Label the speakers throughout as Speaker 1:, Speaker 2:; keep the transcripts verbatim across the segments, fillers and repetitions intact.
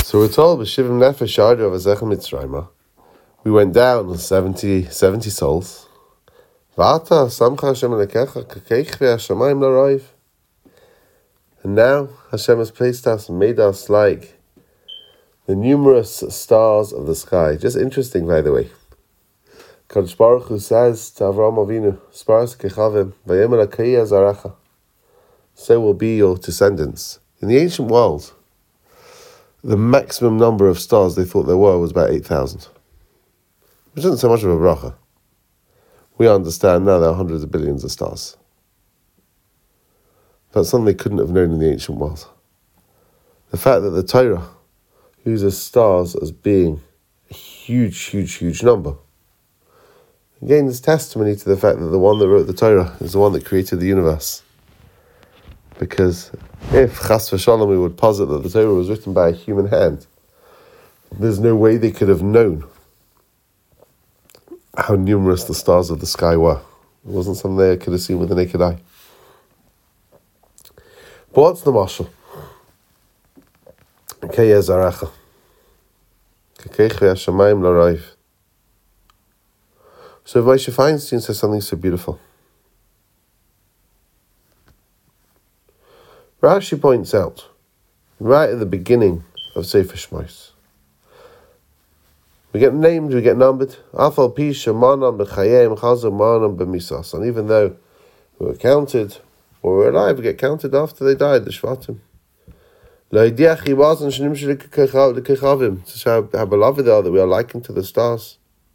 Speaker 1: So we're told, B'shivim nefesh yardu of Azechem Mitzrayma, we went down seventy, seventy souls. V'ata samcha Hashem alekecha kakeich ve'ashamayim l'roiv. And now Hashem has placed us and made us like the numerous stars of the sky. Just interesting, by the way. Kadosh Baruch Hu says to Avraham Avinu, Sparas kechavim v'yemel akayya zarecha. So will be your descendants. In the ancient world, the maximum number of stars they thought there were was about eight thousand. Which isn't so much of a bracha. We understand now there are hundreds of billions of stars. But something they couldn't have known in the ancient world. The fact that the Torah uses stars as being a huge, huge, huge number. Again, there's testimony to the fact that the one that wrote the Torah is the one that created the universe. Because if, chas v'shalom, we would posit that the Torah was written by a human hand, there's no way they could have known how numerous the stars of the sky were. It wasn't something they could have seen with the naked eye. But what's the mashal? Kaya zarecha. Kakeich ve'ashamayim l'roiv. So Moshe Feinstein says something so beautiful. Rashi points out, right at the beginning of Sefer Shmos, we get named, we get numbered. Afal pisha manan b'chayim chazor manan b'misas. And even though we were counted, or we were alive, we get counted after they died, the Shvatim. Lo'idiyach yibazan sh'nim sh'likechavim. To show how beloved they are, that we are likened to the stars.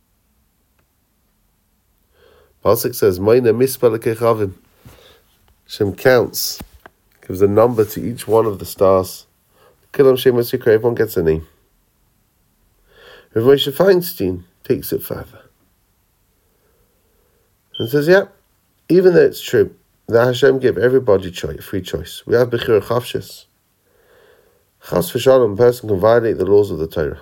Speaker 1: Pasuk says, Moina mispa l'kechavim. Hashem counts, gives a number to each one of the stars. Kilam Shem Yisrael, everyone gets a name. Rav Moshe Feinstein takes it further and says, yeah, even though it's true that Hashem gave everybody choice, free choice, we have Bechira Chavshis. Chas v'shalom, a person can violate the laws of the Torah.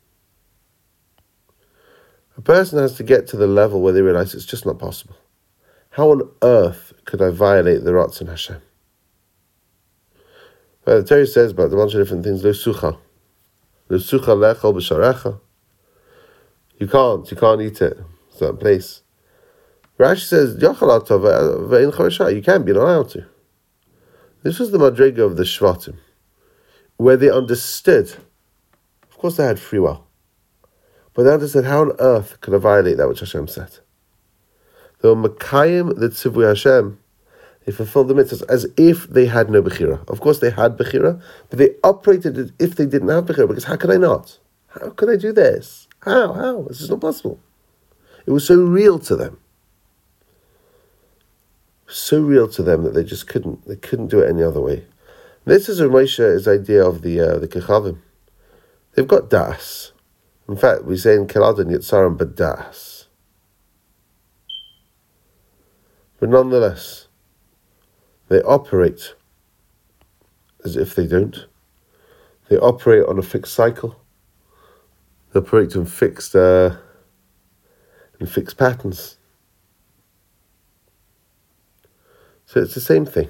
Speaker 1: A person has to get to the level where they realize it's just not possible. How on earth could I violate the Ratzon Hashem? Well, the Torah says about a bunch of different things. Lo sucha. Lo sucha lechol b'sharecha. You can't, you can't eat it. It's not a place. Rashi says, Yochal atov ve'in chorasha. You can be, not allowed to. This was the madrega of the Shvatim, where they understood. Of course they had free will. But they understood, how on earth could I violate that which Hashem said? They were Makayim the Tzivui Hashem. They fulfilled the mitzvahs as if they had no Bechira. Of course they had Bechira, but they operated as if they didn't have Bechira, because how could I not? How could I do this? How? How? This is not possible. It was so real to them. So real to them that they just couldn't, they couldn't do it any other way. This is Moshe's idea of the uh, the Kechavim. They've got das. In fact, we say in Keladon Yitzaram Badas. But nonetheless, they operate as if they don't. They operate on a fixed cycle. They operate in fixed, uh, in fixed patterns. So it's the same thing.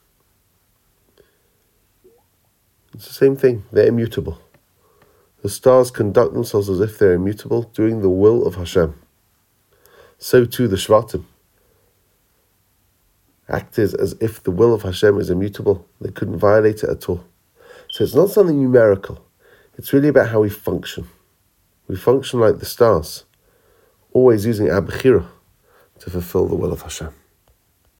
Speaker 1: It's the same thing. They're immutable. The stars conduct themselves as if they're immutable, doing the will of Hashem. So too the Shvatim acted as if the will of Hashem is immutable. They couldn't violate it at all. So it's not something numerical. It's really about how we function. We function like the stars, always using our Bechira to fulfill the will of Hashem.